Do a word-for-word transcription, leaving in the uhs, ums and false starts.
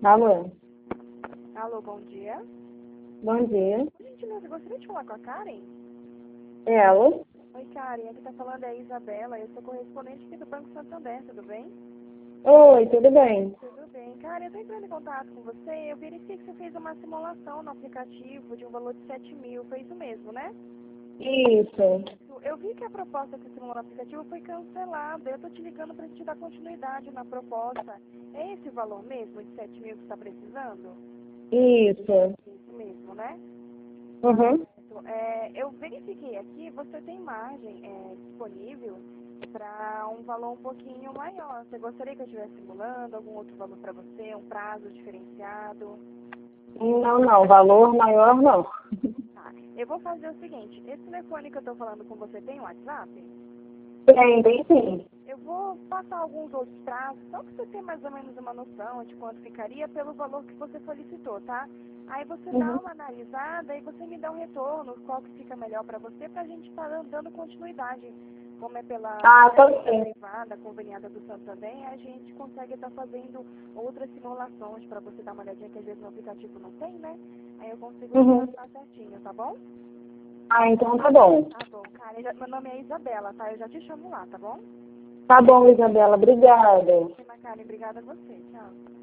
Alô, Alô, bom dia. bom dia. Por gentileza, gostaria de falar com a Karen? É ela? Oi, Karen, aqui tá falando é a Isabela, eu sou correspondente aqui do Banco Santander, tudo bem? Oi, tudo bem? Tudo bem. Karen, eu tô entrando em contato com você, eu verifiquei que você fez uma simulação no aplicativo de um valor de sete mil, foi isso mesmo, né? Isso. Eu vi que a proposta que você simulou no aplicativo foi cancelada, eu tô te ligando pra gente dar continuidade na proposta. É esse valor mesmo, de sete mil que você tá precisando? Isso. Isso mesmo, né? Uhum. É, eu verifiquei aqui, você tem margem é, disponível para um valor um pouquinho maior. Você gostaria que eu estivesse simulando algum outro valor para você, um prazo diferenciado? Não, não, valor maior não. Tá. Eu vou fazer o seguinte, esse telefone que eu estou falando com você tem um WhatsApp? Tem, tem sim. Eu vou passar alguns outros prazos, só para você ter mais ou menos uma noção de quanto ficaria pelo valor que você solicitou, tá? Aí você dá Uhum. uma analisada e você me dá um retorno, qual que fica melhor para você, para a gente estar dando continuidade. Como é pela Ah, tá rede bem. privada, conveniada do Santander, a gente consegue estar fazendo outras simulações para você dar uma olhadinha, que às vezes no aplicativo não tem, né? Aí eu consigo te Uhum. passar certinho, tá bom? Ah, então tá bom. Tá bom, cara. Eu já- Meu nome é Isabela, tá? Eu já te chamo lá, tá bom? Tá bom, Isabela, obrigada. Karen, obrigada a você. Tchau.